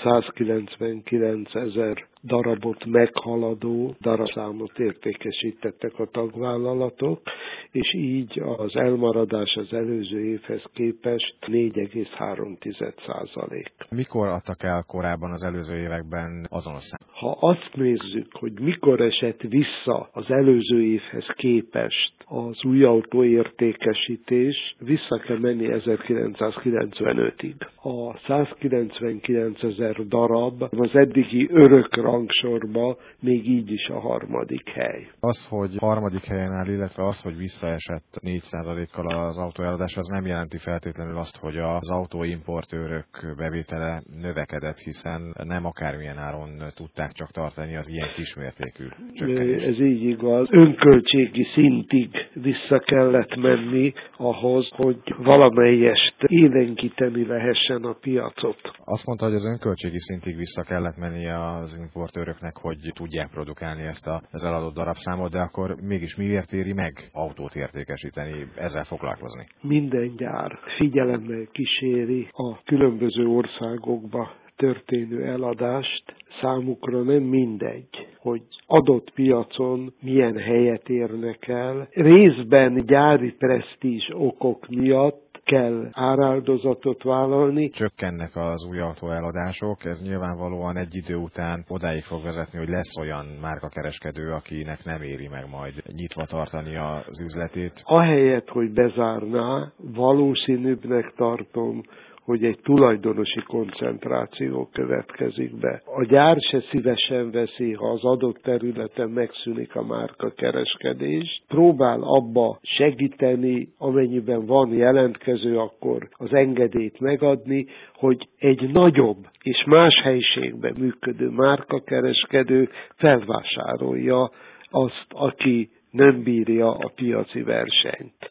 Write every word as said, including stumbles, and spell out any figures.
százkilencvenkilencezer darabot meghaladó darabszámot értékesítettek a tagvállalatok, és így az elmaradás az előző évhez képest négy egész három százalék. Mikor adtak el korábban az előző években azonos szám? Ha azt nézzük, hogy mikor esett vissza az előző évhez képest az új autó értékesítés, vissza kell menni ezerkilencszázkilencvenötig. A százkilencvenkilencezer darab az eddigi örök rangsorba még így is a harmadik hely. Az, hogy harmadik helyen áll, illetve az, hogy visszaesett négy százalékkal az autóeladás, az nem jelenti feltétlenül azt, hogy az autóimportőrök bevétele növekedett, hiszen nem akármilyen áron tudták csak tartani az ilyen kismértékű csökkenést. Ez így igaz. Önköltségi szintig vissza kellett menni ahhoz, hogy valamelyest élénkíteni lehessen a piacot. Azt mondta, hogy az önköltségi szintig vissza kellett menni az importőröknek, hogy tudják produkálni ezt az eladott darabszámot, de akkor mégis miért éri meg autót értékesíteni, ezzel foglalkozni? Minden gyár figyelemmel kíséri a különböző országokba történő eladást. Számukra nem mindegy, hogy adott piacon milyen helyet érnek el. Részben gyári presztízs okok miatt kell áráldozatot vállalni. Csökkennek az új autóeladások, ez nyilvánvalóan egy idő után odáig fog vezetni, hogy lesz olyan márkakereskedő, akinek nem éri meg majd nyitva tartani az üzletét. Ahelyett, hogy bezárná, valószínűbbnek tartom, hogy egy tulajdonosi koncentráció következik be. A gyár se szívesen veszi, ha az adott területen megszűnik a márkakereskedés. Próbál abba segíteni, amennyiben van jelentkező, akkor az engedélyt megadni, hogy egy nagyobb és más helyiségben működő márkakereskedő felvásárolja azt, aki nem bírja a piaci versenyt.